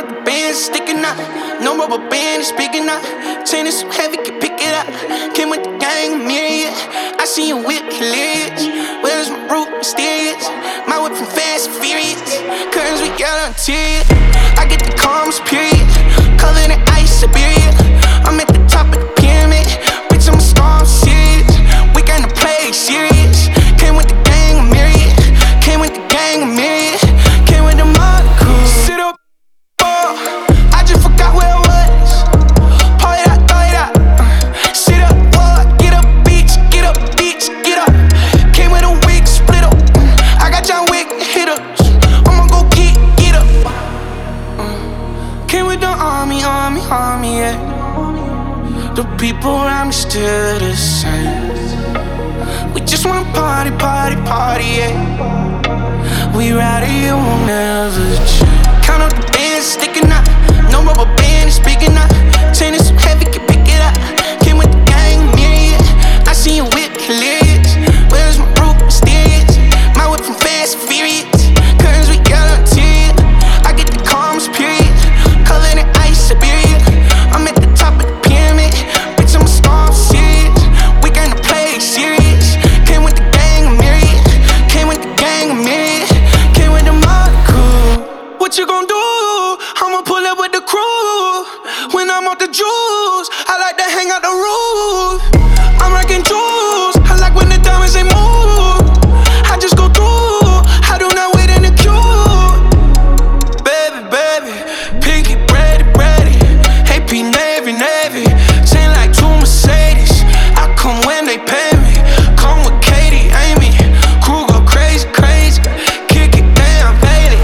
up the band, sticking out. No rubber band is big enough. Chain is so heavy, can pick it up. Came with the gang, myriad. I see you whip hilarious. Where's my root, mysterious? My whip from Fast and Furious. Curtains we got interior. I get the calms, period. Covered in ice, Siberia. I'm at the top of the pyramid. Bitch, I'm a star, I'm serious. We gonna play serious. Came with the gang, myriad. Came with the gang, myriad. Came with the mud crew. Sit up, I just forgot where I was. Pour it out, throw it out. Sit up, get up, bitch, get up, bitch, get up. Came with a wig, split up. I got John Wick hitters. I'ma go get up. Came with the army, yeah. The people around me still the same. We just wanna party, yeah. We ride it, it won't never change. Count up the bands, sticking out. No rubber band is big enough. Chain is so heavy, can pick it up. Came with the gang, myriad. I see you whip hilarious. Where's my root, mysterious? My whip from Fast and Furious. Curtains we got interior. I get the calms, period. Covered in ice, Siberia. I'm at the top of the pyramid. Bitch, I'm a star, I'm serious. We gonna play serious. Came with the gang, myriad. Came with the gang, myriad. Came with the mud crew. What you gon' do? I'ma pull up with the crew. When I'm off the juice, I like to hang out the roof. I'm rocking jewels. I like when the diamonds they move. I just go through. I do not wait in the queue. Baby, pinky ready. AP Navy. Chain like two Mercedes. I come when they pay me. Come with Katie, Amy. Crew go crazy. Kick it down, Bailey.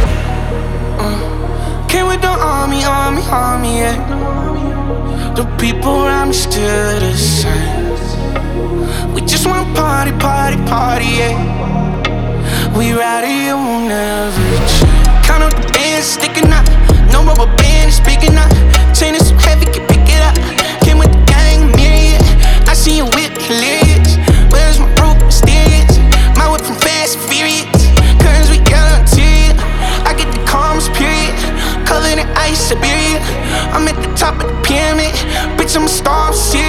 Came with the army, yeah. The people around me still the same. We just wanna party, yeah. We ride it, it won't never change. Count up the bands, sticking out. No rubber band is big enough. Chain is so heavy, can pick it up. Came with the gang, myriad. I see you whip hilarious. Where's my root, mysterious? My whip from Fast and Furious. Curtains we got interior. I get the calms, period. Covered in ice, Siberia. I'm at the top of the pyramid. Bitch, I'm a star, I'm serious.